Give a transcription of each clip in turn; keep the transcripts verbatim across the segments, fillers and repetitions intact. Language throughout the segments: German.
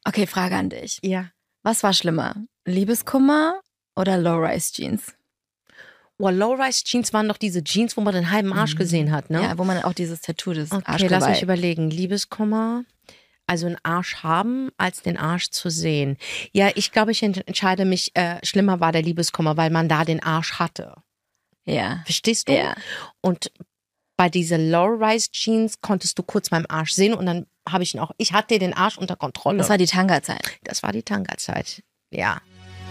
Okay, Frage an dich. Ja. Was war schlimmer? Liebeskummer oder Low-Rise-Jeans? Oh, Low-Rise-Jeans waren doch diese Jeans, wo man den halben Arsch gesehen hat, ne? Ja, wo man auch dieses Tattoo des Okay, Arschgeweih. lass mich überlegen. Liebeskummer, also einen Arsch haben, als den Arsch zu sehen. Ja, ich glaube, ich entscheide mich, äh, schlimmer war der Liebeskummer, weil man da den Arsch hatte. Ja. Verstehst du? Ja. Und bei dieser Low-Rise-Jeans konntest du kurz meinen Arsch sehen und dann habe ich ihn auch, ich hatte den Arsch unter Kontrolle. Das war die Tanga-Zeit. Das war die Tanga-Zeit, ja.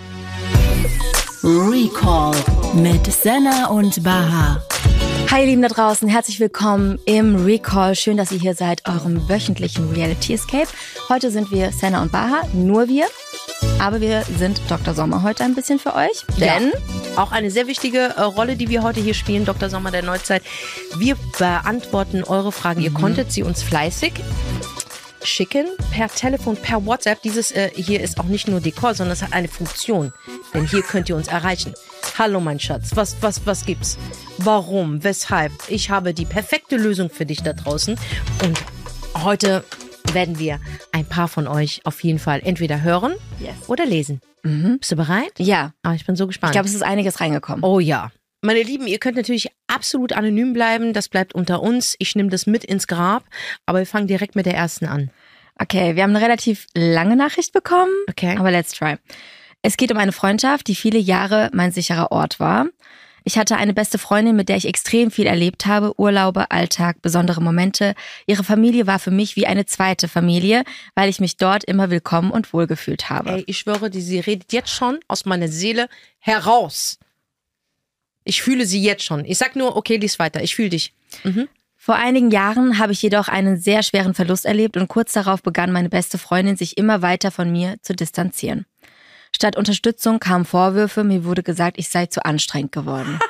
Recall mit Senna und Baha. Hi, ihr Lieben da draußen, herzlich willkommen im Recall. Schön, dass ihr hier seid, eurem wöchentlichen Reality Escape. Heute sind wir Senna und Baha, nur wir. Aber wir sind Doktor Sommer heute ein bisschen für euch, denn... Ja. Auch eine sehr wichtige äh, Rolle, die wir heute hier spielen, Doktor Sommer der Neuzeit. Wir beantworten eure Fragen. Mhm. Ihr konntet sie uns fleißig schicken, per Telefon, per WhatsApp. Dieses äh, hier ist auch nicht nur Dekor, sondern es hat eine Funktion. Denn hier könnt ihr uns erreichen. Hallo mein Schatz, was, was, was gibt's? Warum? Weshalb? Ich habe die perfekte Lösung für dich da draußen. Und heute werden wir ein paar von euch auf jeden Fall entweder hören yes. oder lesen. Mhm. Bist du bereit? Ja. Ah, ich bin so gespannt. Ich glaube, es ist einiges reingekommen. Oh ja. Meine Lieben, ihr könnt natürlich absolut anonym bleiben. Das bleibt unter uns. Ich nehme das mit ins Grab. Aber wir fangen direkt mit der ersten an. Okay, wir haben eine relativ lange Nachricht bekommen. Okay. Aber let's try. Es geht um eine Freundschaft, die viele Jahre mein sicherer Ort war. Ich hatte eine beste Freundin, mit der ich extrem viel erlebt habe. Urlaube, Alltag, besondere Momente. Ihre Familie war für mich wie eine zweite Familie, weil ich mich dort immer willkommen und wohlgefühlt habe. Ey, ich schwöre, sie redet jetzt schon aus meiner Seele heraus. Ich fühle sie jetzt schon. Ich sag nur, okay, lies weiter. Ich fühle dich. Mhm. Vor einigen Jahren habe ich jedoch einen sehr schweren Verlust erlebt und kurz darauf begann meine beste Freundin, sich immer weiter von mir zu distanzieren. Statt Unterstützung kamen Vorwürfe, mir wurde gesagt, ich sei zu anstrengend geworden.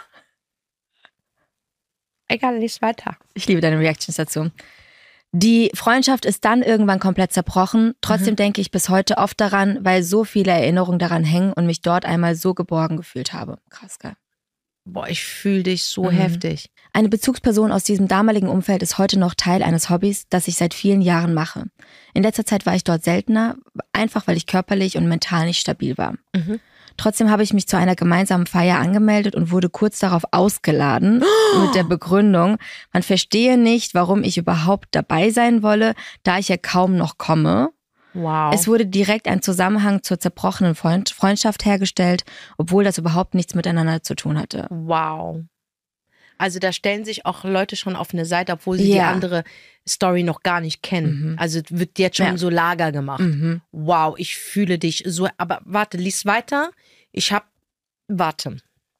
Egal, lies weiter. Ich liebe deine Reactions dazu. Die Freundschaft ist dann irgendwann komplett zerbrochen. Trotzdem mhm. denke ich bis heute oft daran, weil so viele Erinnerungen daran hängen und mich dort einmal so geborgen gefühlt habe. Krass, geil. Boah, ich fühle dich so mhm. heftig. Eine Bezugsperson aus diesem damaligen Umfeld ist heute noch Teil eines Hobbys, das ich seit vielen Jahren mache. In letzter Zeit war ich dort seltener, einfach weil ich körperlich und mental nicht stabil war. Mhm. Trotzdem habe ich mich zu einer gemeinsamen Feier angemeldet und wurde kurz darauf ausgeladen oh. mit der Begründung, man verstehe nicht, warum ich überhaupt dabei sein wolle, da ich ja kaum noch komme. Wow. Es wurde direkt ein Zusammenhang zur zerbrochenen Freund- Freundschaft hergestellt, obwohl das überhaupt nichts miteinander zu tun hatte. Wow. Also da stellen sich auch Leute schon auf eine Seite, obwohl sie ja. die andere Story noch gar nicht kennen. Mhm. Also wird jetzt schon ja. so Lager gemacht. Mhm. Wow, ich fühle dich so. Aber warte, lies weiter. Ich hab, warte.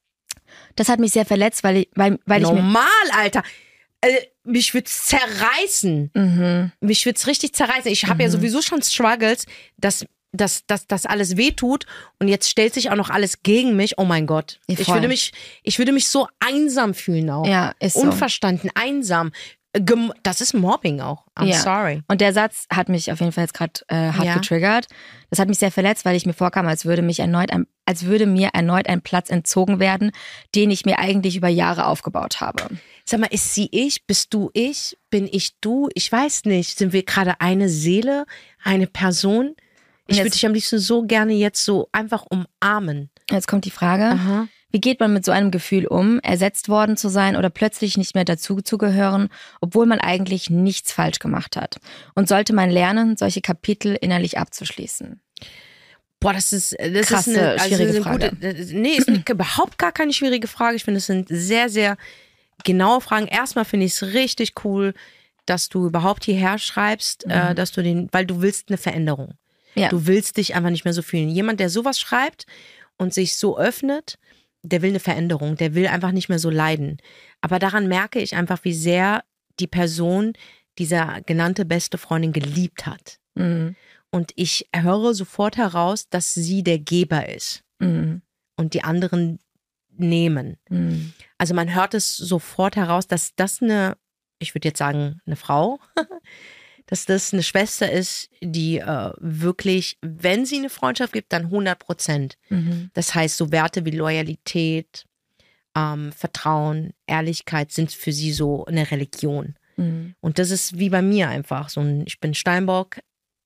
Das hat mich sehr verletzt, weil ich, weil, weil Normal, ich Normal, Alter. Also, mich wird's zerreißen. Mhm. Mich wird's richtig zerreißen. Ich habe mhm. ja sowieso schon Struggles, dass dass das das alles wehtut und jetzt stellt sich auch noch alles gegen mich. Oh mein Gott. Ja, ich würde mich ich würde mich so einsam fühlen auch. Ja, ist so. Unverstanden, einsam. Gem- das ist Mobbing auch. I'm ja. sorry. Und der Satz hat mich auf jeden Fall jetzt gerade äh, hart ja. getriggert. Das hat mich sehr verletzt, weil ich mir vorkam, als würde mich erneut ein, als würde mir erneut ein Platz entzogen werden, den ich mir eigentlich über Jahre aufgebaut habe. Sag mal, ist sie ich? Bist du ich? Bin ich du? Ich weiß nicht. Sind wir gerade eine Seele? Eine Person? Ich würde dich am liebsten so gerne jetzt so einfach umarmen. Jetzt kommt die Frage. Aha. Wie geht man mit so einem Gefühl um, ersetzt worden zu sein oder plötzlich nicht mehr dazu zu gehören, obwohl man eigentlich nichts falsch gemacht hat? Und sollte man lernen, solche Kapitel innerlich abzuschließen? Boah, das ist, das Krasse, ist eine, also schwierige eine Frage. Gute, nee, ist überhaupt gar keine schwierige Frage. Ich finde, es sind sehr, sehr genaue Fragen. Erstmal finde ich es richtig cool, dass du überhaupt hierher schreibst, mhm. äh, dass du den, weil du willst eine Veränderung. Ja. Du willst dich einfach nicht mehr so fühlen. Jemand, der sowas schreibt und sich so öffnet, der will eine Veränderung, der will einfach nicht mehr so leiden. Aber daran merke ich einfach, wie sehr die Person dieser genannte beste Freundin geliebt hat. Mhm. Und ich höre sofort heraus, dass sie der Geber ist. Mhm. Und die anderen nehmen. Mhm. Also man hört es sofort heraus, dass das eine, ich würde jetzt sagen, eine Frau dass das eine Schwester ist, die äh, wirklich, wenn sie eine Freundschaft gibt, dann hundert Prozent. Mhm. Das heißt, so Werte wie Loyalität, ähm, Vertrauen, Ehrlichkeit sind für sie so eine Religion. Mhm. Und das ist wie bei mir einfach. So ein, ich bin Steinbock,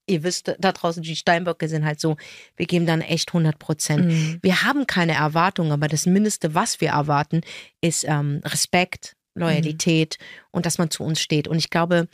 ihr wisst, da draußen, die Steinböcke sind halt so, wir geben dann echt hundert Prozent. Mhm. Wir haben keine Erwartungen, aber das Mindeste, was wir erwarten, ist ähm, Respekt, Loyalität mhm. und dass man zu uns steht. Und ich glaube,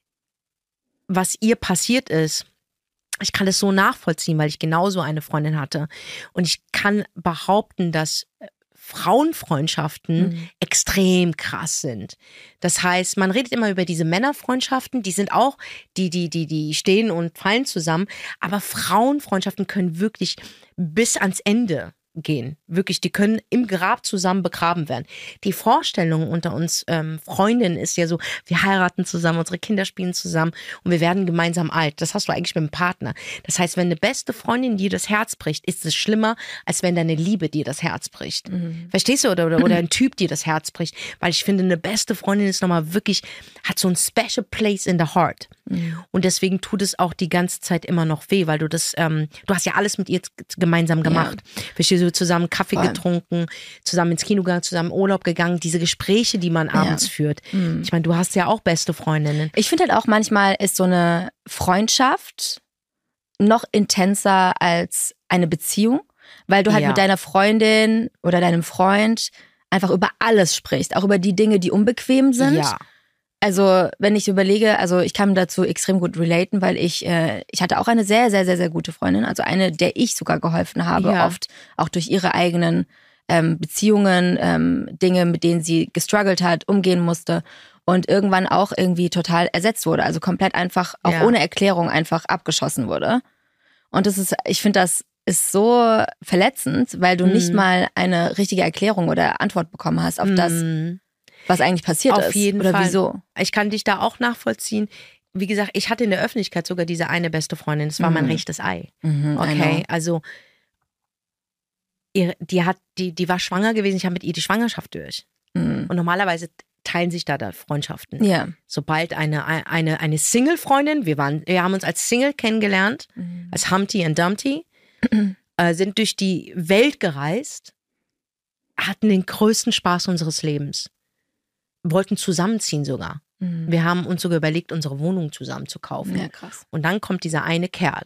was ihr passiert ist, ich kann es so nachvollziehen, weil ich genauso eine Freundin hatte. Und ich kann behaupten, dass Frauenfreundschaften mhm. extrem krass sind. Das heißt, man redet immer über diese Männerfreundschaften, die sind auch, die, die, die, die stehen und fallen zusammen. Aber Frauenfreundschaften können wirklich bis ans Ende gehen. Wirklich, die können im Grab zusammen begraben werden. Die Vorstellung unter uns ähm, Freundinnen ist ja so, wir heiraten zusammen, unsere Kinder spielen zusammen und wir werden gemeinsam alt. Das hast du eigentlich mit dem Partner. Das heißt, wenn eine beste Freundin dir das Herz bricht, ist es schlimmer, als wenn deine Liebe dir das Herz bricht. Mhm. Verstehst du? Oder, oder, oder ein Typ dir das Herz bricht. Weil ich finde, eine beste Freundin ist nochmal wirklich, hat so ein special place in the heart. Mhm. Und deswegen tut es auch die ganze Zeit immer noch weh, weil du das, ähm, du hast ja alles mit ihr gemeinsam gemacht. Ja. Verstehst du? Zusammen Kaffee Voll. getrunken, zusammen ins Kino gegangen, zusammen Urlaub gegangen, diese Gespräche, die man abends ja. führt. Mhm. Ich meine, du hast ja auch beste Freundinnen. Ich finde halt auch, manchmal ist so eine Freundschaft noch intenser als eine Beziehung, weil du halt ja. mit deiner Freundin oder deinem Freund einfach über alles sprichst, auch über die Dinge, die unbequem sind. Ja. Also wenn ich überlege, also ich kann dazu extrem gut relaten, weil ich äh, ich hatte auch eine sehr, sehr, sehr, sehr gute Freundin, also eine, der ich sogar geholfen habe, ja. oft auch durch ihre eigenen ähm, Beziehungen, ähm, Dinge, mit denen sie gestruggelt hat, umgehen musste und irgendwann auch irgendwie total ersetzt wurde, also komplett einfach, auch ja. ohne Erklärung einfach abgeschossen wurde. Und das ist, ich finde, das ist so verletzend, weil du mhm. nicht mal eine richtige Erklärung oder Antwort bekommen hast auf mhm. das, was eigentlich passiert Auf ist. jeden oder Fall. Wieso? Ich kann dich da auch nachvollziehen. Wie gesagt, ich hatte in der Öffentlichkeit sogar diese eine beste Freundin. Das war mhm. mein rechtes Ei. Mhm, okay, also ihr, die hat, die, die war schwanger gewesen. Ich habe mit ihr die Schwangerschaft durch. Mhm. Und normalerweise teilen sich da, da Freundschaften. Ja. Sobald eine, eine, eine Single-Freundin, wir waren, wir haben uns als Single kennengelernt, mhm. als Humpty und Dumpty, äh, sind durch die Welt gereist, hatten den größten Spaß unseres Lebens. Wollten zusammenziehen sogar. Mhm. Wir haben uns sogar überlegt, unsere Wohnung zusammen zu kaufen. Ja, krass. Und dann kommt dieser eine Kerl.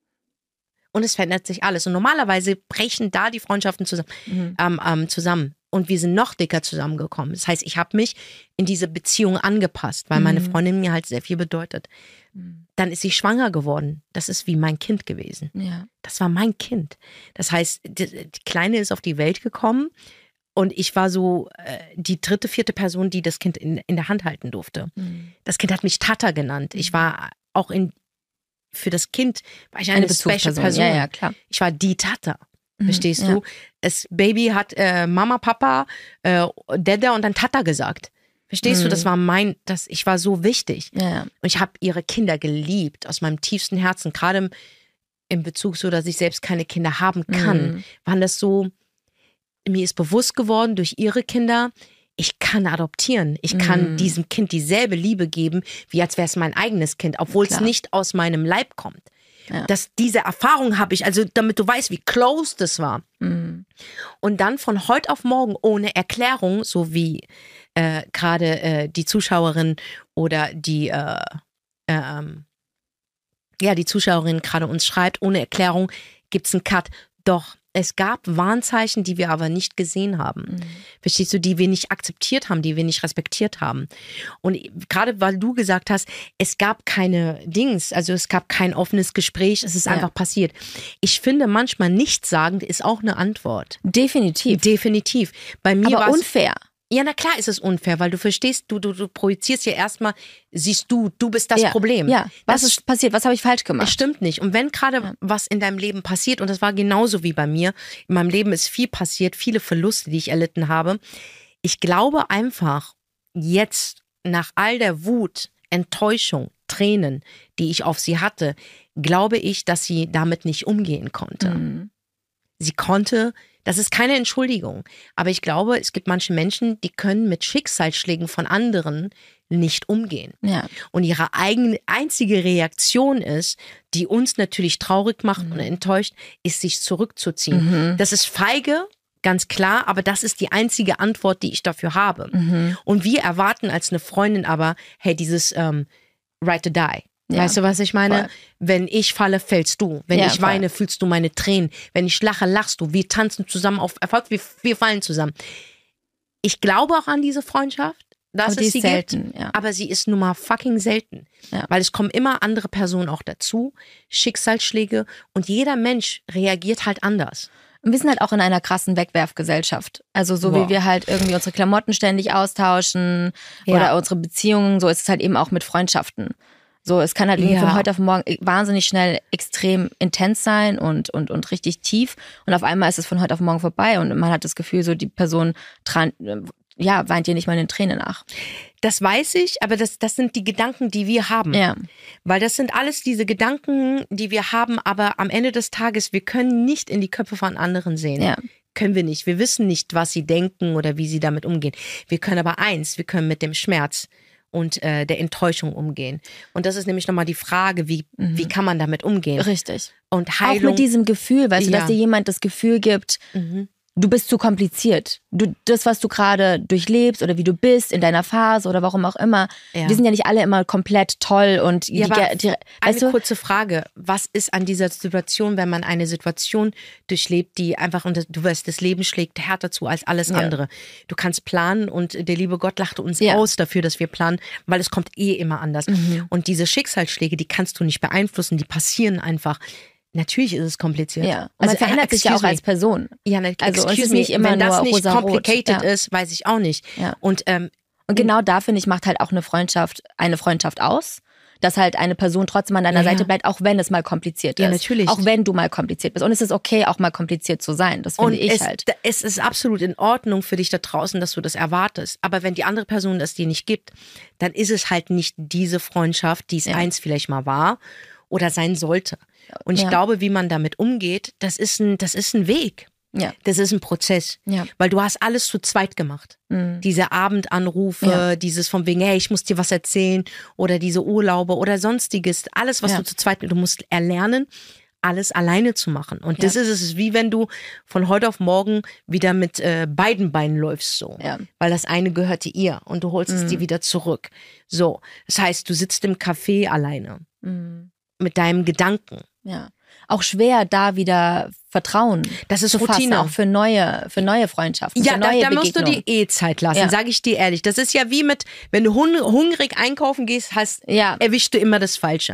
Und es verändert sich alles. Und normalerweise brechen da die Freundschaften zusammen. Mhm. Ähm, ähm, zusammen. Und wir sind noch dicker zusammengekommen. Das heißt, ich habe mich in diese Beziehung angepasst, weil mhm. meine Freundin mir halt sehr viel bedeutet. Mhm. Dann ist sie schwanger geworden. Das ist wie mein Kind gewesen. Ja. Das war mein Kind. Das heißt, die, die Kleine ist auf die Welt gekommen. Und ich war so äh, die dritte, vierte Person, die das Kind in, in der Hand halten durfte. Mhm. Das Kind hat mich Tata genannt. Ich war auch in, für das Kind, war ich eine, eine special Person. Ja, ja, klar. Ich war die Tata. Mhm, Verstehst ja. du? Das Baby hat äh, Mama, Papa, äh, Dada und dann Tata gesagt. Verstehst mhm. du? Das war mein, das, ich war so wichtig. Ja. Und ich habe ihre Kinder geliebt, aus meinem tiefsten Herzen. Gerade im, im Bezug so, dass ich selbst keine Kinder haben kann, mhm. waren das so. Mir ist bewusst geworden durch ihre Kinder, ich kann adoptieren. Ich kann mm. diesem Kind dieselbe Liebe geben, wie als wäre es mein eigenes Kind, obwohl Klar. es nicht aus meinem Leib kommt. Ja. Das, diese Erfahrung habe ich, also damit du weißt, wie close das war. Mm. Und dann von heute auf morgen ohne Erklärung, so wie äh, gerade äh, die Zuschauerin oder die, äh, äh, ja, die Zuschauerin gerade uns schreibt, ohne Erklärung gibt es einen Cut. Doch. Es gab Warnzeichen, die wir aber nicht gesehen haben. Mhm. Verstehst du, die wir nicht akzeptiert haben, die wir nicht respektiert haben. Und gerade weil du gesagt hast, es gab keine Dings, also es gab kein offenes Gespräch, es ist ja. einfach passiert. Ich finde, manchmal nichtssagend ist auch eine Antwort. Definitiv. Definitiv. Bei mir aber unfair. Ja, na klar ist es unfair, weil du verstehst, du, du, du projizierst ja erstmal, siehst du, du bist das ja, Problem. Ja, was das, ist passiert, was habe ich falsch gemacht? Das stimmt nicht. Und wenn gerade ja. was in deinem Leben passiert, und das war genauso wie bei mir, in meinem Leben ist viel passiert, viele Verluste, die ich erlitten habe. Ich glaube einfach, jetzt nach all der Wut, Enttäuschung, Tränen, die ich auf sie hatte, glaube ich, dass sie damit nicht umgehen konnte. Mhm. Sie konnte, das ist keine Entschuldigung, aber ich glaube, es gibt manche Menschen, die können mit Schicksalsschlägen von anderen nicht umgehen. Ja. Und ihre eigene, einzige Reaktion ist, die uns natürlich traurig macht mhm. und enttäuscht, ist, sich zurückzuziehen. Mhm. Das ist feige, ganz klar, aber das ist die einzige Antwort, die ich dafür habe. Mhm. Und wir erwarten als eine Freundin aber, hey, dieses ähm, right to die. Ja, weißt du, was ich meine? voll. Wenn ich falle, fällst du. Wenn Ja, ich weine, voll. fühlst du meine Tränen. Wenn ich lache, lachst du. Wir tanzen zusammen auf Erfolg, wir, wir fallen zusammen. Ich glaube auch an diese Freundschaft, dass Aber die es ist sie selten, gibt, ja. aber sie ist nun mal fucking selten. Ja. Weil es kommen immer andere Personen auch dazu, Schicksalsschläge und jeder Mensch reagiert halt anders. Und wir sind halt auch in einer krassen Wegwerfgesellschaft. Also so Wow. wie wir halt irgendwie unsere Klamotten ständig austauschen Ja. oder unsere Beziehungen, so ist es halt eben auch mit Freundschaften. So, es kann halt irgendwie Ja. von heute auf morgen wahnsinnig schnell extrem intens sein und, und, und richtig tief. Und auf einmal ist es von heute auf morgen vorbei und man hat das Gefühl, so die Person tran- ja, weint dir nicht mal in den Tränen nach. Das weiß ich, aber das, das sind die Gedanken, die wir haben. Ja. Weil das sind alles diese Gedanken, die wir haben, aber am Ende des Tages, wir können nicht in die Köpfe von anderen sehen. Ja. Können wir nicht. Wir wissen nicht, was sie denken oder wie sie damit umgehen. Wir können aber eins, wir können mit dem Schmerz und äh, der Enttäuschung umgehen. Und das ist nämlich nochmal die Frage, wie, mhm. wie kann man damit umgehen? Richtig. Und Heilung. Auch mit diesem Gefühl, weißt du, Ja. dass dir jemand das Gefühl gibt, Mhm. du bist zu kompliziert. Du, das, was du gerade durchlebst oder wie du bist in deiner Phase oder warum auch immer. Ja. Wir sind ja nicht alle immer komplett toll und Ja, die, aber die, eine weißt du? kurze Frage. Was ist an dieser Situation, wenn man eine Situation durchlebt, die einfach, und du weißt, das Leben schlägt härter zu als alles Ja. andere. Du kannst planen und der liebe Gott lachte uns Ja. aus dafür, dass wir planen, weil es kommt eh immer anders. Mhm. Und diese Schicksalsschläge, die kannst du nicht beeinflussen, die passieren einfach. Natürlich ist es kompliziert. Ja. Und man verändert sich ja auch excuse me. als Person. Ja, ne, Also, es excuse ist me, nicht immer wenn das nur nicht rosa-rot. complicated Ja. ist, weiß ich auch nicht. Ja. Und ähm, Und genau da, finde ich, macht halt auch eine Freundschaft eine Freundschaft aus. Dass halt eine Person trotzdem an deiner Ja, ja. Seite bleibt, auch wenn es mal kompliziert Ja, ist. natürlich. Auch wenn du mal kompliziert bist. Und es ist okay, auch mal kompliziert zu sein. Das finde Und ich es, halt. es ist absolut in Ordnung für dich da draußen, dass du das erwartest. Aber wenn die andere Person das dir nicht gibt, dann ist es halt nicht diese Freundschaft, die es Ja. einst vielleicht mal war oder sein sollte. Und ich Ja. glaube, wie man damit umgeht, das ist ein, das ist ein Weg. Ja. Das ist ein Prozess. Ja. Weil du hast alles zu zweit gemacht. Mhm. Diese Abendanrufe, Ja. dieses von wegen, hey, ich muss dir was erzählen oder diese Urlaube oder sonstiges. Alles, was Ja. du zu zweit, du musst erlernen, alles alleine zu machen. Und das Ja. ist es, wie wenn du von heute auf morgen wieder mit äh, beiden Beinen läufst so. Ja. Weil das eine gehörte ihr und du holst es dir wieder zurück. So, das heißt, du sitzt im Café alleine Mhm. mit deinem Gedanken. Ja. Auch schwer, da wieder Vertrauen Das ist zu fassen, Routine. auch für neue, für neue Freundschaften, Ja, für da, neue da musst du Begegnungen. die eh Zeit lassen, Ja. sage ich dir ehrlich. Das ist ja wie mit, wenn du hun hungrig einkaufen gehst, hast, Ja. erwischst du immer das Falsche.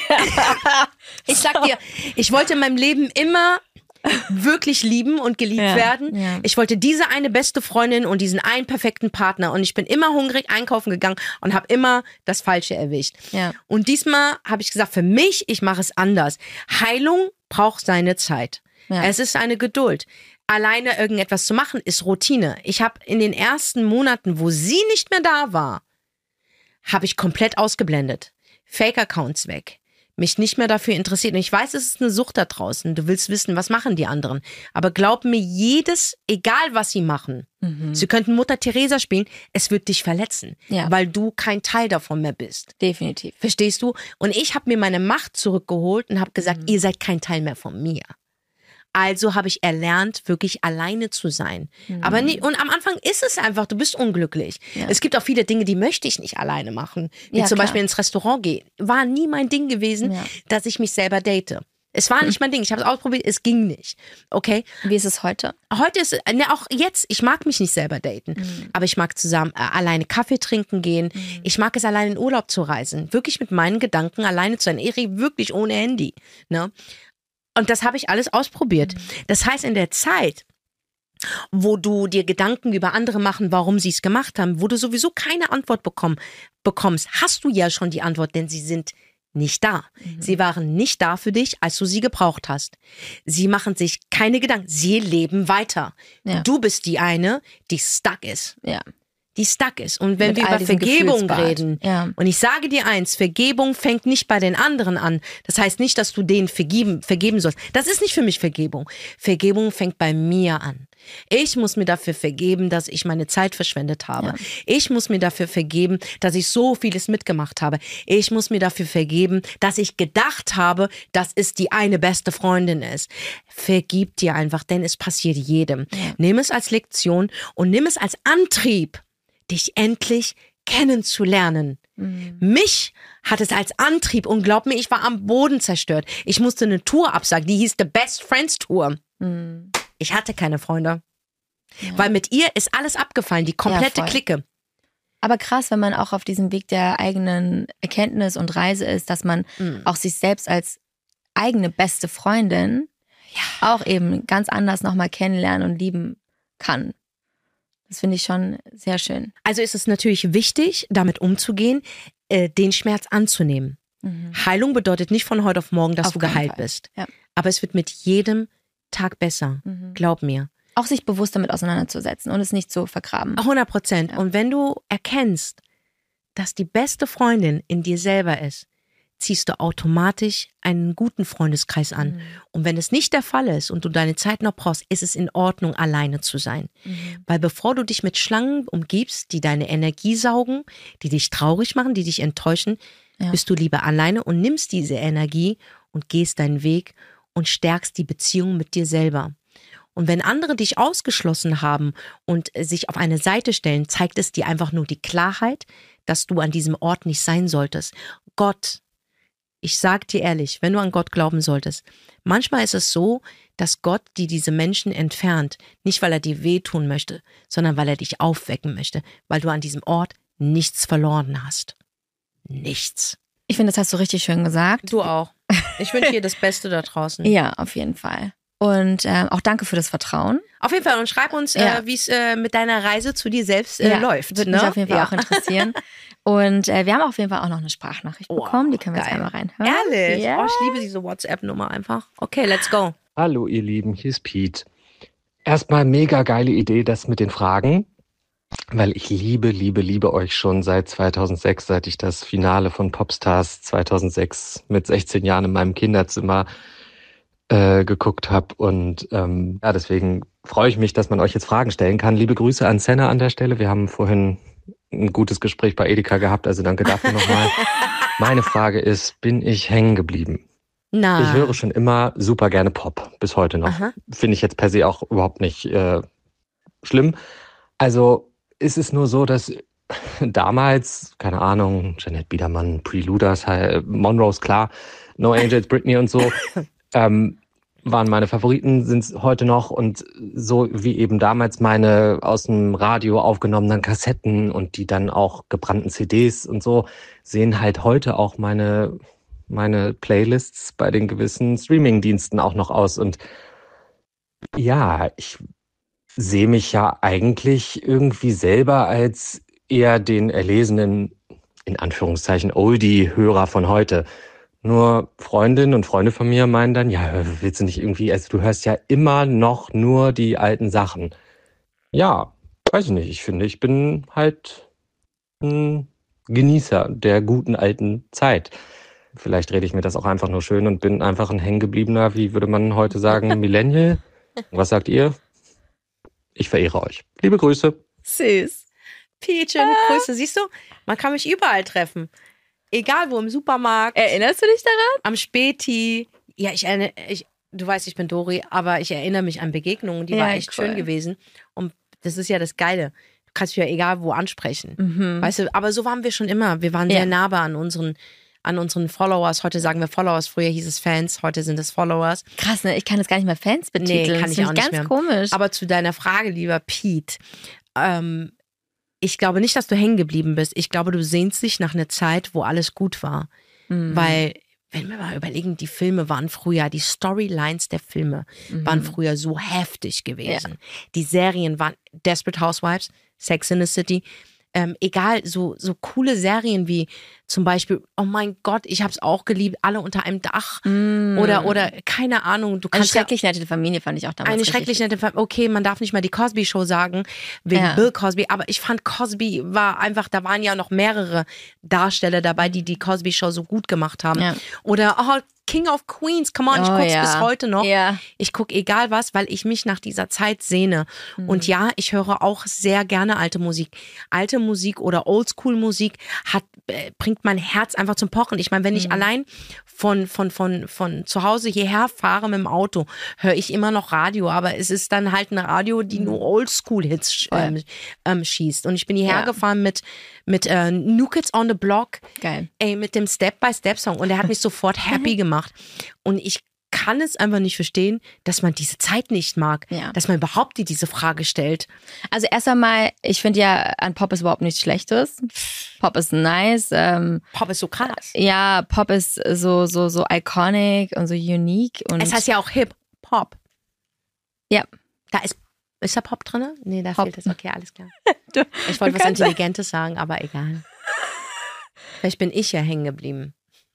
Ich sag dir, ich wollte in meinem Leben immer wirklich lieben und geliebt Ja, werden. ja. Ich wollte diese eine beste Freundin und diesen einen perfekten Partner und ich bin immer hungrig einkaufen gegangen und habe immer das Falsche erwischt. Ja. Und diesmal habe ich gesagt, für mich, ich mache es anders. Heilung braucht seine Zeit. Ja. Es ist eine Geduld. Alleine irgendetwas zu machen, ist Routine. Ich habe in den ersten Monaten, wo sie nicht mehr da war, habe ich komplett ausgeblendet. Fake-Accounts weg. Mich nicht mehr dafür interessiert. Und ich weiß, es ist eine Sucht da draußen. Du willst wissen, was machen die anderen. Aber glaub mir, jedes, egal was sie machen, Mhm. sie könnten Mutter Teresa spielen, es wird dich verletzen, Ja. weil du kein Teil davon mehr bist. Definitiv. Verstehst du? Und ich habe mir meine Macht zurückgeholt und habe gesagt, Mhm. ihr seid kein Teil mehr von mir. Also habe ich erlernt, wirklich alleine zu sein. Mhm. Aber nie, und am Anfang ist es einfach, du bist unglücklich. Ja. Es gibt auch viele Dinge, die möchte ich nicht alleine machen. Wie Ja, zum klar. Beispiel ins Restaurant gehen. War nie mein Ding gewesen, Ja. dass ich mich selber date. Es war nicht mein Ding. Ich habe es ausprobiert, es ging nicht. Okay? Wie ist es heute? Heute ist, ne, auch jetzt, ich mag mich nicht selber daten, Mhm. aber ich mag zusammen äh, alleine Kaffee trinken gehen. Ich mag es, alleine in Urlaub zu reisen. Wirklich mit meinen Gedanken alleine zu sein. Eri, wirklich ohne Handy. Ne? Und das habe ich alles ausprobiert. Das heißt, in der Zeit, wo du dir Gedanken über andere machen, warum sie es gemacht haben, wo du sowieso keine Antwort bekommen, bekommst, hast du ja schon die Antwort, denn sie sind nicht da. Sie waren nicht da für dich, als du sie gebraucht hast. Sie machen sich keine Gedanken. Sie leben weiter. Ja. Du bist die eine, die stuck ist. Ja. Die stuck ist. Und wenn Mit wir all über diesem Vergebung Gefühlsbad. reden, Ja. und ich sage dir eins, Vergebung fängt nicht bei den anderen an. Das heißt nicht, dass du denen vergeben, vergeben sollst. Das ist nicht für mich Vergebung. Vergebung fängt bei mir an. Ich muss mir dafür vergeben, dass ich meine Zeit verschwendet habe. Ja. Ich muss mir dafür vergeben, dass ich so vieles mitgemacht habe. Ich muss mir dafür vergeben, dass ich gedacht habe, dass es die eine beste Freundin ist. Vergib dir einfach, denn es passiert jedem. Ja. Nimm es als Lektion und nimm es als Antrieb, dich endlich kennenzulernen. Mhm. Mich hat es als Antrieb und glaub mir, ich war am Boden zerstört. Ich musste eine Tour absagen, die hieß The Best Friends Tour. Mhm. Ich hatte keine Freunde. Ja. Weil mit ihr ist alles abgefallen, die komplette ja, Clique. Aber krass, wenn man auch auf diesem Weg der eigenen Erkenntnis und Reise ist, dass man mhm. auch sich selbst als eigene beste Freundin ja. auch eben ganz anders nochmal kennenlernen und lieben kann. Das finde ich schon sehr schön. Also ist es natürlich wichtig, damit umzugehen, äh, den Schmerz anzunehmen. Mhm. Heilung bedeutet nicht von heute auf morgen, dass auf du geheilt Fall. bist. Ja. Aber es wird mit jedem Tag besser. Mhm. Glaub mir. Auch sich bewusst damit auseinanderzusetzen und es nicht zu vergraben. hundert Prozent. Ja. Und wenn du erkennst, dass die beste Freundin in dir selber ist, ziehst du automatisch einen guten Freundeskreis an. Mhm. Und wenn es nicht der Fall ist und du deine Zeit noch brauchst, ist es in Ordnung, alleine zu sein. Mhm. Weil bevor du dich mit Schlangen umgibst, die deine Energie saugen, die dich traurig machen, die dich enttäuschen, ja. bist du lieber alleine und nimmst diese Energie und gehst deinen Weg und stärkst die Beziehung mit dir selber. Und wenn andere dich ausgeschlossen haben und sich auf eine Seite stellen, zeigt es dir einfach nur die Klarheit, dass du an diesem Ort nicht sein solltest. Gott, ich sag dir ehrlich, wenn du an Gott glauben solltest, manchmal ist es so, dass Gott dir diese Menschen entfernt, nicht weil er dir wehtun möchte, sondern weil er dich aufwecken möchte, weil du an diesem Ort nichts verloren hast. Nichts. Ich finde, das hast du richtig schön gesagt. Du auch. Ich wünsche dir das Beste da draußen. Ja, auf jeden Fall. Und äh, auch danke für das Vertrauen. Auf jeden Fall. Und schreib uns, ja. äh, wie es äh, mit deiner Reise zu dir selbst äh, ja, läuft. Würde ne? mich auf jeden Fall ja. auch interessieren. Und äh, wir haben auf jeden Fall auch noch eine Sprachnachricht wow, bekommen. Die können wir geil. jetzt einmal reinhören. Ehrlich? Ja. Oh, ich liebe diese WhatsApp-Nummer einfach. Okay, let's go. Hallo ihr Lieben, hier ist Pete. Erstmal mega geile Idee, das mit den Fragen. Weil ich liebe, liebe, liebe euch schon seit zweitausendsechs, seit ich das Finale von Popstars zweitausendsechs mit sechzehn Jahren in meinem Kinderzimmer äh, geguckt habe. Und ähm, ja, deswegen freue ich mich, dass man euch jetzt Fragen stellen kann. Liebe Grüße an Senna an der Stelle. Wir haben vorhin ein gutes Gespräch bei Edeka gehabt, also danke dafür nochmal. Meine Frage ist, bin ich hängen geblieben? Na. Ich höre schon immer super gerne Pop, bis heute noch. Finde ich jetzt per se auch überhaupt nicht äh, schlimm. Also ist es nur so, dass damals, keine Ahnung, Jeanette Biedermann, Preluders, Monrose, klar, No Angels, Britney und so, ähm, waren meine Favoriten, sind es heute noch. Und so wie eben damals meine aus dem Radio aufgenommenen Kassetten und die dann auch gebrannten C Ds und so, sehen halt heute auch meine, meine Playlists bei den gewissen Streaming-Diensten auch noch aus. Und ja, ich sehe mich ja eigentlich irgendwie selber als eher den erlesenen, in Anführungszeichen, Oldie-Hörer von heute. Nur Freundinnen und Freunde von mir meinen dann, ja, willst du nicht irgendwie, also du hörst ja immer noch nur die alten Sachen. Ja, weiß ich nicht, ich finde, ich bin halt ein Genießer der guten alten Zeit. Vielleicht rede ich mir das auch einfach nur schön und bin einfach ein hängengebliebener, wie würde man heute sagen, Millennial. Was sagt ihr? Ich verehre euch. Liebe Grüße. Süß. Pete, schöne ah. Grüße. Siehst du, man kann mich überall treffen. Egal wo, im Supermarkt. Erinnerst du dich daran? Am Späti. Ja, ich erinnere, ich, du weißt, ich bin Dori, aber ich erinnere mich an Begegnungen, die ja, war echt cool. schön gewesen. Und das ist ja das Geile. Du kannst mich ja egal wo ansprechen. Mhm. Weißt du, aber so waren wir schon immer. Wir waren ja. sehr nahbar an unseren, an unseren Followers. Heute sagen wir Followers, früher hieß es Fans, heute sind es Followers. Krass, ne? Ich kann das gar nicht mehr Fans betiteln. Nee, kann das ich auch nicht ganz mehr. Komisch. Aber zu deiner Frage, lieber Pete, ähm, ich glaube nicht, dass du hängen geblieben bist. Ich glaube, du sehnst dich nach einer Zeit, wo alles gut war. Mhm. Weil, wenn wir mal überlegen, die Filme waren früher, die Storylines der Filme mhm. waren früher so heftig gewesen. Ja. Die Serien waren Desperate Housewives, Sex in the City, ähm, egal, so, so coole Serien wie zum Beispiel, oh mein Gott, ich hab's auch geliebt, alle unter einem Dach mm. oder, oder keine Ahnung. Du kannst eine schrecklich ja, nette Familie fand ich auch damals. Eine schrecklich nette Familie, okay, man darf nicht mal die Cosby Show sagen, wegen ja. Bill Cosby, aber ich fand Cosby war einfach, da waren ja noch mehrere Darsteller dabei, die die Cosby Show so gut gemacht haben. Ja. Oder, oh, King of Queens, come on, ich Oh, guck's ja. bis heute noch. Ja. Ich guck egal was, weil ich mich nach dieser Zeit sehne. Mhm. Und ja, ich höre auch sehr gerne alte Musik. Alte Musik oder Oldschool-Musik hat, äh, bringt mein Herz einfach zum Pochen. Ich meine, wenn ich Mhm. allein von, von, von, von zu Hause hierher fahre mit dem Auto, höre ich immer noch Radio, aber es ist dann halt ein Radio, die nur Oldschool-Hits sch- ähm, ähm, schießt. Und ich bin hierher Ja. gefahren mit, mit äh, New Kids on the Block, Geil. ey, mit dem Step-by-Step-Song und der hat mich sofort happy gemacht. Und ich kann es einfach nicht verstehen, dass man diese Zeit nicht mag, Ja. dass man überhaupt die diese Frage stellt. Also erst einmal, ich finde ja, an Pop ist überhaupt nichts Schlechtes. Pop ist nice. Ähm, Pop ist so krass. ja, Pop ist so, so, so iconic und so unique. Und Es heißt ja auch Hip-Hop. ja. Da ist, ist da Pop drin? Nee, da Pop. fehlt es. Okay, alles klar. Du- Ich wollte du was kannst- Intelligentes sagen, aber egal. Vielleicht bin ich ja hängen geblieben.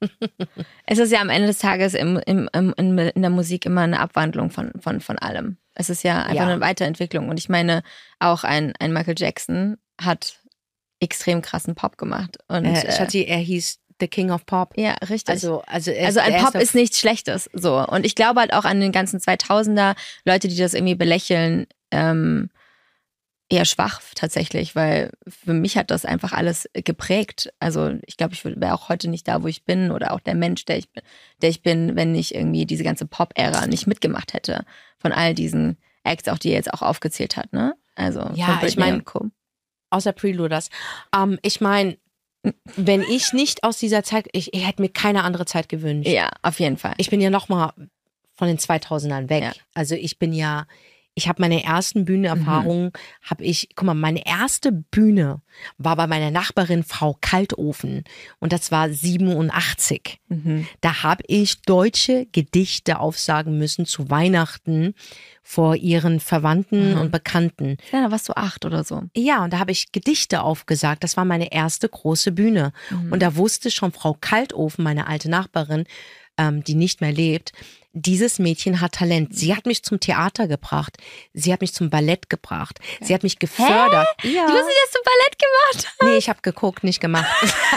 Es ist ja am Ende des Tages im, im, im, in, in der Musik immer eine Abwandlung von, von, von allem. Es ist ja einfach Ja. eine Weiterentwicklung. Und ich meine, auch ein, ein Michael Jackson hat extrem krassen Pop gemacht. Und, Äh, äh, Schatzi, er hieß The King of Pop. ja, richtig. Also, also, er Also ist ein der Pop erste- ist nichts Schlechtes. So. Und ich glaube halt auch an den ganzen zweitausender, Leute, die das irgendwie belächeln, ähm, eher schwach tatsächlich, weil für mich hat das einfach alles geprägt. Also ich glaube, ich wäre auch heute nicht da, wo ich bin oder auch der Mensch, der ich bin, der ich bin, wenn ich irgendwie diese ganze Pop-Ära nicht mitgemacht hätte. Von all diesen Acts, auch die er jetzt auch aufgezählt hat, ne? Also Ja, von Britney ich mein, und Co. Außer Preluders. Ähm, ich meine, wenn ich nicht aus dieser Zeit, ich, ich hätte mir keine andere Zeit gewünscht. Ja, auf jeden Fall. Ich bin ja noch mal von den zweitausendern weg. Ja. Also ich bin ja, ich habe meine ersten Bühnenerfahrungen, habe ich, guck mal, meine erste Bühne war bei meiner Nachbarin Frau Kaltofen und das war siebenundachtzig. Mhm. Da habe ich deutsche Gedichte aufsagen müssen zu Weihnachten vor ihren Verwandten Mhm. und Bekannten. Ja, da warst du acht oder so. Ja, und da habe ich Gedichte aufgesagt. Das war meine erste große Bühne. Mhm. Und da wusste schon Frau Kaltofen, meine alte Nachbarin, ähm, die nicht mehr lebt, dieses Mädchen hat Talent. Sie hat mich zum Theater gebracht. Sie hat mich zum Ballett gebracht. Sie hat mich gefördert. Ja. Du hast dich jetzt zum Ballett gemacht. Nee, ich habe geguckt, nicht gemacht.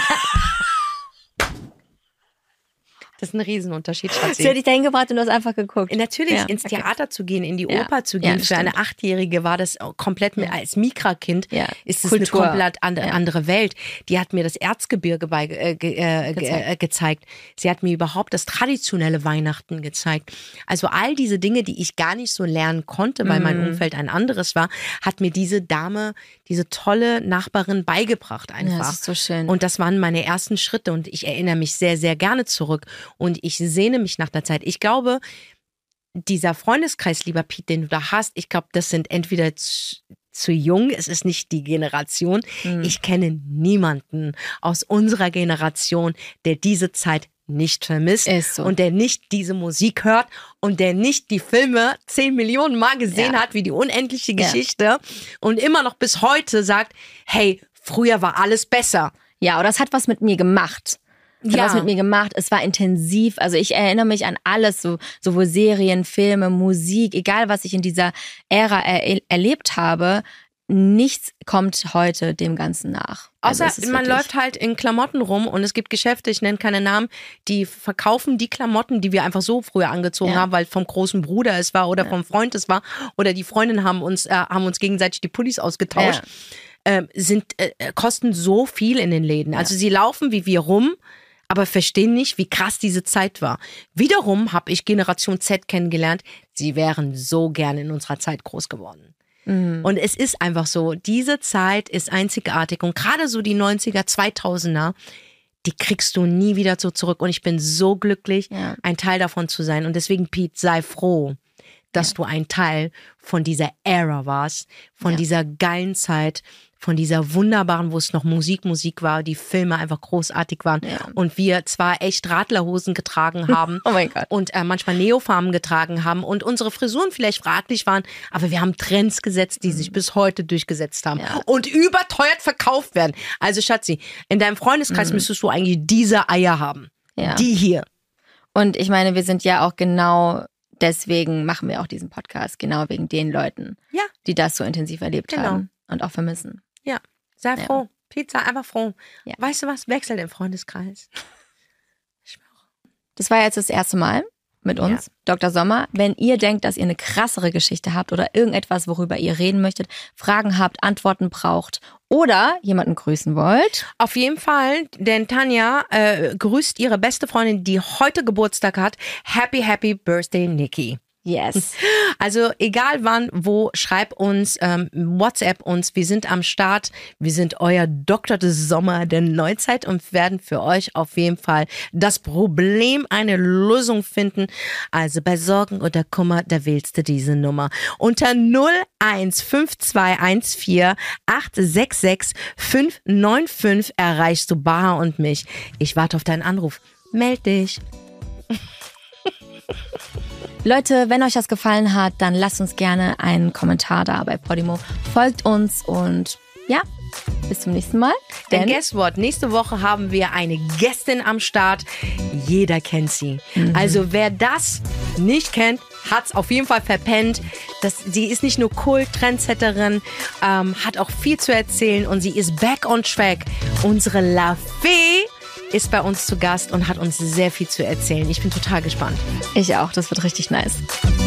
Das ist ein Riesenunterschied, Schatzi. Sie hat dich dahin gebracht und du hast einfach geguckt. Natürlich, Ja, ins okay. Theater zu gehen, in die Ja. Oper zu Ja, gehen. das Für eine stimmt. Achtjährige war das komplett mit, als Mikra-Kind. Ja. Ist es Kultur. eine komplett andere, Ja. andere Welt. Die hat mir das Erzgebirge bei, äh, ge, äh, ge, Gezeigt. äh, gezeigt. Sie hat mir überhaupt das traditionelle Weihnachten gezeigt. Also all diese Dinge, die ich gar nicht so lernen konnte, weil mein Mhm. Umfeld ein anderes war, hat mir diese Dame, diese tolle Nachbarin beigebracht einfach. Ja, das ist so schön. Und das waren meine ersten Schritte und ich erinnere mich sehr, sehr gerne zurück und ich sehne mich nach der Zeit. Ich glaube, dieser Freundeskreis, lieber Pete, den du da hast, ich glaube, das sind entweder zu, zu jung, es ist nicht die Generation. Mhm. Ich kenne niemanden aus unserer Generation, der diese Zeit nicht vermisst Ist so. und der nicht diese Musik hört und der nicht die Filme zehn Millionen Mal gesehen Ja. hat, wie die unendliche Ja. Geschichte und immer noch bis heute sagt, hey, früher war alles besser. Ja, oder das hat was mit mir gemacht. Das Ja. hat was mit mir gemacht. Es war intensiv. Also ich erinnere mich an alles, so, sowohl Serien, Filme, Musik, egal was ich in dieser Ära er erlebt habe. Nichts kommt heute dem Ganzen nach. Also Außer es ist man wirklich- läuft halt in Klamotten rum und es gibt Geschäfte, ich nenne keine Namen, die verkaufen die Klamotten, die wir einfach so früher angezogen Ja. haben, weil vom großen Bruder es war oder vom Freund es war oder die Freundinnen haben uns, äh, haben uns gegenseitig die Pullis ausgetauscht, ähm, sind, äh, kosten so viel in den Läden. Also sie laufen wie wir rum, aber verstehen nicht, wie krass diese Zeit war. Wiederum habe ich Generation Z kennengelernt, sie wären so gern in unserer Zeit groß geworden. Mhm. Und es ist einfach so, diese Zeit ist einzigartig und gerade so die neunziger, zweitausender, die kriegst du nie wieder so zurück und ich bin so glücklich, Ja. ein Teil davon zu sein und deswegen, Pete, sei froh, dass du ein Teil von dieser Ära warst, von Ja. dieser geilen Zeit, von dieser wunderbaren, wo es noch Musik, Musik war, die Filme einfach großartig waren Ja. und wir zwar echt Radlerhosen getragen haben Oh mein Gott. und äh, manchmal Neofarben getragen haben und unsere Frisuren vielleicht fraglich waren, aber wir haben Trends gesetzt, die sich bis heute durchgesetzt haben Mhm. Ja. und überteuert verkauft werden. Also Schatzi, in deinem Freundeskreis müsstest du eigentlich diese Eier haben. Mhm. Ja. Die hier. Und ich meine, wir sind ja auch genau deswegen machen wir auch diesen Podcast, genau wegen den Leuten, Ja. die das so intensiv erlebt Genau. haben und auch vermissen. Ja, sei Ja. froh. Pete, sei einfach froh. Ja. Weißt du was? Wechsel den Freundeskreis. Ich schwöre. Das war jetzt das erste Mal mit uns, ja. Doktor Sommer. Wenn ihr denkt, dass ihr eine krassere Geschichte habt oder irgendetwas, worüber ihr reden möchtet, Fragen habt, Antworten braucht oder jemanden grüßen wollt. Auf jeden Fall, denn Tanja äh, grüßt ihre beste Freundin, die heute Geburtstag hat. Happy, happy Birthday, Nikki. Yes. Also egal wann, wo, schreib uns, ähm, WhatsApp uns. Wir sind am Start. Wir sind euer Doktor des Sommer der Neuzeit und werden für euch auf jeden Fall das Problem eine Lösung finden. Also bei Sorgen oder Kummer, da wählst du diese Nummer. Unter null eins fünf zwei eins vier acht sechs sechs fünf neun fünf erreichst du Baha und mich. Ich warte auf deinen Anruf. Meld dich. Leute, wenn euch das gefallen hat, dann lasst uns gerne einen Kommentar da bei Podimo. Folgt uns und ja, bis zum nächsten Mal. Denn guess what? Nächste Woche haben wir eine Gästin am Start. Jeder kennt sie. Mhm. Also wer das nicht kennt, hat's auf jeden Fall verpennt. Das, sie ist nicht nur Kult, Trendsetterin, ähm, hat auch viel zu erzählen und sie ist back on track. Unsere La Fee ist bei uns zu Gast und hat uns sehr viel zu erzählen. Ich bin total gespannt. Ich auch, das wird richtig nice.